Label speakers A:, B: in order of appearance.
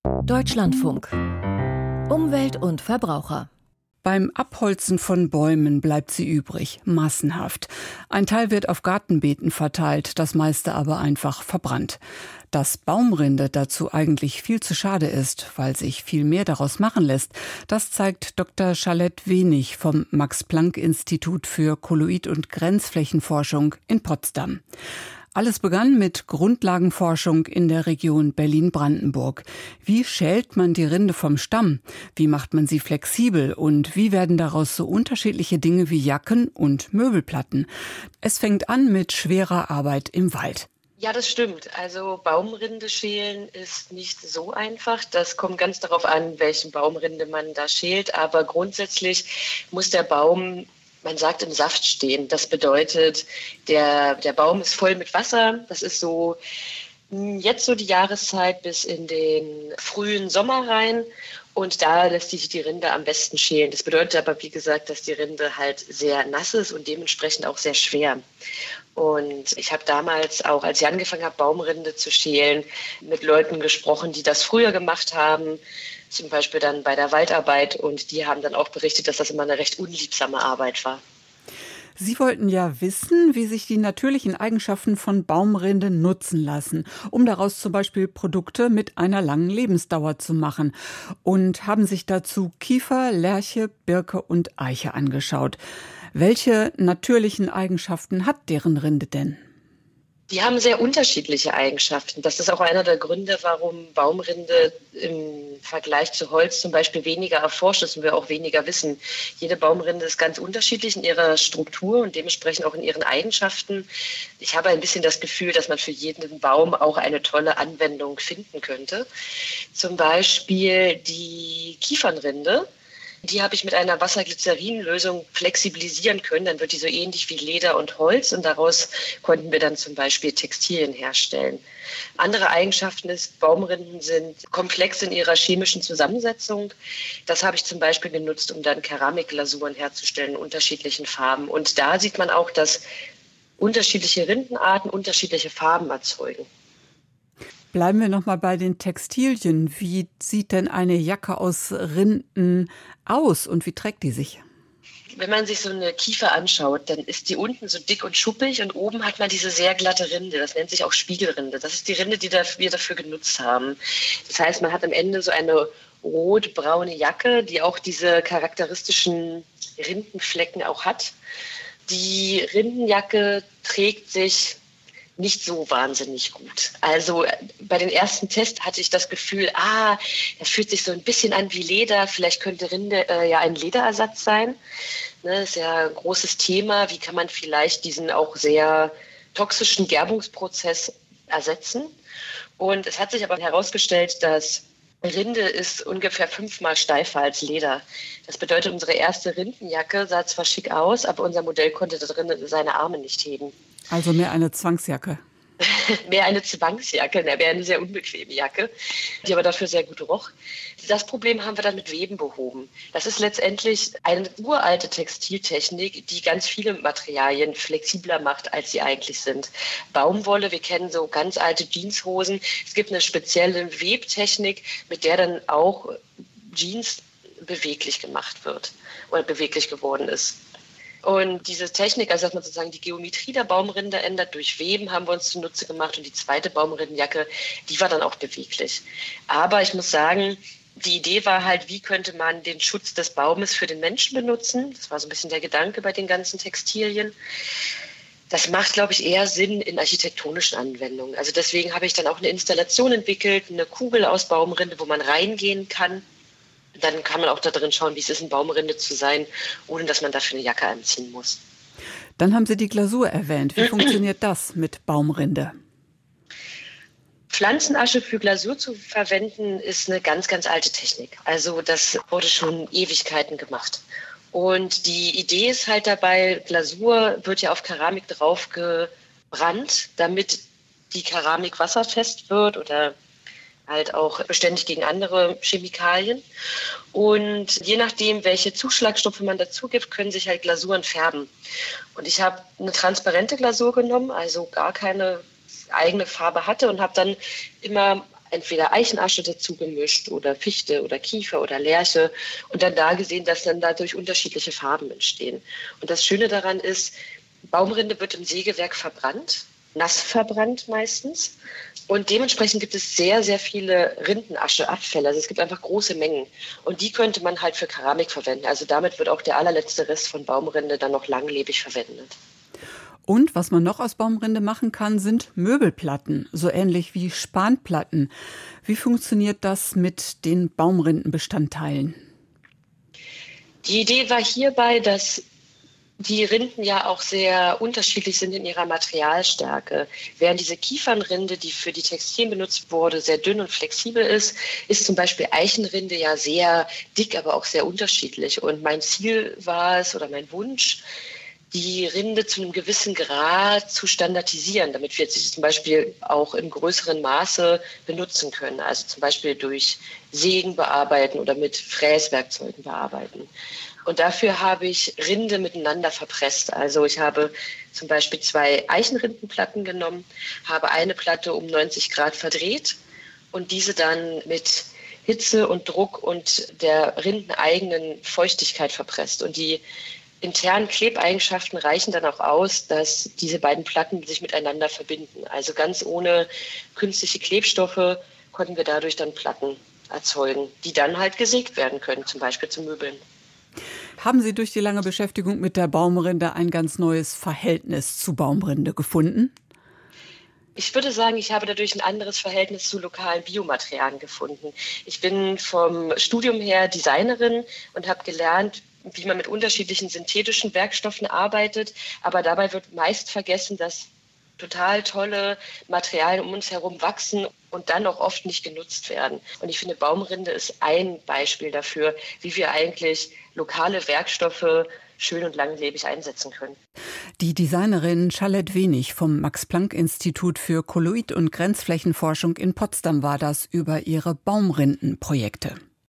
A: Deutschlandfunk. Umwelt und Verbraucher.
B: Beim Abholzen von Bäumen bleibt sie übrig, massenhaft. Ein Teil wird auf Gartenbeeten verteilt, das meiste aber einfach verbrannt. Dass Baumrinde dazu eigentlich viel zu schade ist, weil sich viel mehr daraus machen lässt, das zeigt Dr. Charlotte Wenig vom Max-Planck-Institut für Kolloid- und Grenzflächenforschung in Potsdam. Alles begann mit Grundlagenforschung in der Region Berlin-Brandenburg. Wie schält man die Rinde vom Stamm? Wie macht man sie flexibel? Und wie werden daraus so unterschiedliche Dinge wie Jacken und Möbelplatten? Es fängt an mit schwerer Arbeit im Wald.
C: Ja, das stimmt. Also Baumrinde schälen ist nicht so einfach. Das kommt ganz darauf an, welchen Baumrinde man da schält. Aber grundsätzlich muss der Baum, man sagt, im Saft stehen. Das bedeutet, der Baum ist voll mit Wasser. Das ist so jetzt so die Jahreszeit bis in den frühen Sommer rein. Und da lässt sich die Rinde am besten schälen. Das bedeutet aber, wie gesagt, dass die Rinde halt sehr nass ist und dementsprechend auch sehr schwer. Und ich habe damals auch, als ich angefangen habe, Baumrinde zu schälen, mit Leuten gesprochen, die das früher gemacht haben, zum Beispiel dann bei der Waldarbeit. Und die haben dann auch berichtet, dass das immer eine recht unliebsame Arbeit war.
B: Sie wollten ja wissen, wie sich die natürlichen Eigenschaften von Baumrinde nutzen lassen, um daraus zum Beispiel Produkte mit einer langen Lebensdauer zu machen. Und haben sich dazu Kiefer, Lärche, Birke und Eiche angeschaut. Welche natürlichen Eigenschaften hat deren Rinde denn?
C: Die haben sehr unterschiedliche Eigenschaften. Das ist auch einer der Gründe, warum Baumrinde im Vergleich zu Holz zum Beispiel weniger erforscht ist und wir auch weniger wissen. Jede Baumrinde ist ganz unterschiedlich in ihrer Struktur und dementsprechend auch in ihren Eigenschaften. Ich habe ein bisschen das Gefühl, dass man für jeden Baum auch eine tolle Anwendung finden könnte. Zum Beispiel die Kiefernrinde. Die habe ich mit einer Wasserglycerinlösung flexibilisieren können. Dann wird die so ähnlich wie Leder und Holz und daraus konnten wir dann zum Beispiel Textilien herstellen. Andere Eigenschaften ist, Baumrinden sind komplex in ihrer chemischen Zusammensetzung. Das habe ich zum Beispiel genutzt, um dann Keramikglasuren herzustellen in unterschiedlichen Farben. Und da sieht man auch, dass unterschiedliche Rindenarten unterschiedliche Farben erzeugen.
B: Bleiben wir noch mal bei den Textilien. Wie sieht denn eine Jacke aus Rinden aus und wie trägt die sich?
C: Wenn man sich so eine Kiefer anschaut, dann ist die unten so dick und schuppig und oben hat man diese sehr glatte Rinde. Das nennt sich auch Spiegelrinde. Das ist die Rinde, die wir dafür genutzt haben. Das heißt, man hat am Ende so eine rot-braune Jacke, die auch diese charakteristischen Rindenflecken auch hat. Die Rindenjacke trägt sich nicht so wahnsinnig gut. Also bei den ersten Tests hatte ich das Gefühl, das fühlt sich so ein bisschen an wie Leder. Vielleicht könnte Rinde ja ein Lederersatz sein. Ne, ist ja ein großes Thema. Wie kann man vielleicht diesen auch sehr toxischen Gerbungsprozess ersetzen? Und es hat sich aber herausgestellt, dass Rinde ist ungefähr 5-mal steifer als Leder. Das bedeutet, unsere erste Rindenjacke sah zwar schick aus, aber unser Modell konnte da drin seine Arme nicht heben.
B: Also mehr eine Zwangsjacke.
C: Mehr eine Zwangsjacke, wäre eine sehr unbequeme Jacke, die aber dafür sehr gut roch. Das Problem haben wir dann mit Weben behoben. Das ist letztendlich eine uralte Textiltechnik, die ganz viele Materialien flexibler macht, als sie eigentlich sind. Baumwolle, wir kennen so ganz alte Jeanshosen. Es gibt eine spezielle Webtechnik, mit der dann auch Jeans beweglich gemacht wird oder beweglich geworden ist. Und diese Technik, also dass man sozusagen die Geometrie der Baumrinde ändert, durch Weben haben wir uns zunutze gemacht. Und die zweite Baumrindenjacke, die war dann auch beweglich. Aber ich muss sagen, die Idee war halt, wie könnte man den Schutz des Baumes für den Menschen benutzen? Das war so ein bisschen der Gedanke bei den ganzen Textilien. Das macht, glaube ich, eher Sinn in architektonischen Anwendungen. Also deswegen habe ich dann auch eine Installation entwickelt, eine Kugel aus Baumrinde, wo man reingehen kann. Dann kann man auch da drin schauen, wie es ist, in Baumrinde zu sein, ohne dass man dafür eine Jacke anziehen muss.
B: Dann haben Sie die Glasur erwähnt. Wie funktioniert das mit Baumrinde?
C: Pflanzenasche für Glasur zu verwenden, ist eine ganz, ganz alte Technik. Also das wurde schon Ewigkeiten gemacht. Und die Idee ist halt dabei, Glasur wird ja auf Keramik drauf gebrannt, damit die Keramik wasserfest wird oder halt auch beständig gegen andere Chemikalien. Und je nachdem, welche Zuschlagstoffe man dazu gibt, können sich halt Glasuren färben. Und ich habe eine transparente Glasur genommen, also gar keine eigene Farbe hatte und habe dann immer entweder Eichenasche dazu gemischt oder Fichte oder Kiefer oder Lärche und dann da gesehen, dass dann dadurch unterschiedliche Farben entstehen. Und das Schöne daran ist, Baumrinde wird im Sägewerk verbrannt, nass verbrannt meistens. Und dementsprechend gibt es sehr, sehr viele Rindenascheabfälle. Also es gibt einfach große Mengen. Und die könnte man halt für Keramik verwenden. Also damit wird auch der allerletzte Rest von Baumrinde dann noch langlebig verwendet.
B: Und was man noch aus Baumrinde machen kann, sind Möbelplatten, so ähnlich wie Spanplatten. Wie funktioniert das mit den Baumrindenbestandteilen?
C: Die Idee war hierbei, dass die Rinden ja auch sehr unterschiedlich sind in ihrer Materialstärke. Während diese Kiefernrinde, die für die Textilien benutzt wurde, sehr dünn und flexibel ist, ist zum Beispiel Eichenrinde ja sehr dick, aber auch sehr unterschiedlich. Und mein Ziel war es oder mein Wunsch, die Rinde zu einem gewissen Grad zu standardisieren, damit wir sie zum Beispiel auch in größeren Maße benutzen können. Also zum Beispiel durch Sägen bearbeiten oder mit Fräswerkzeugen bearbeiten. Und dafür habe ich Rinde miteinander verpresst. Also ich habe zum Beispiel 2 Eichenrindenplatten genommen, habe eine Platte um 90 Grad verdreht und diese dann mit Hitze und Druck und der rindeneigenen Feuchtigkeit verpresst. Und die internen Klebeigenschaften reichen dann auch aus, dass diese beiden Platten sich miteinander verbinden. Also ganz ohne künstliche Klebstoffe konnten wir dadurch dann Platten erzeugen, die dann halt gesägt werden können, zum Beispiel zu Möbeln.
B: Haben Sie durch die lange Beschäftigung mit der Baumrinde ein ganz neues Verhältnis zu Baumrinde gefunden?
C: Ich würde sagen, ich habe dadurch ein anderes Verhältnis zu lokalen Biomaterialien gefunden. Ich bin vom Studium her Designerin und habe gelernt, wie man mit unterschiedlichen synthetischen Werkstoffen arbeitet. Aber dabei wird meist vergessen, dass total tolle Materialien um uns herum wachsen und dann auch oft nicht genutzt werden. Und ich finde, Baumrinde ist ein Beispiel dafür, wie wir eigentlich lokale Werkstoffe schön und langlebig einsetzen können.
B: Die Designerin Charlotte Wenig vom Max-Planck-Institut für Kolloid- und Grenzflächenforschung in Potsdam war das über ihre Baumrindenprojekte.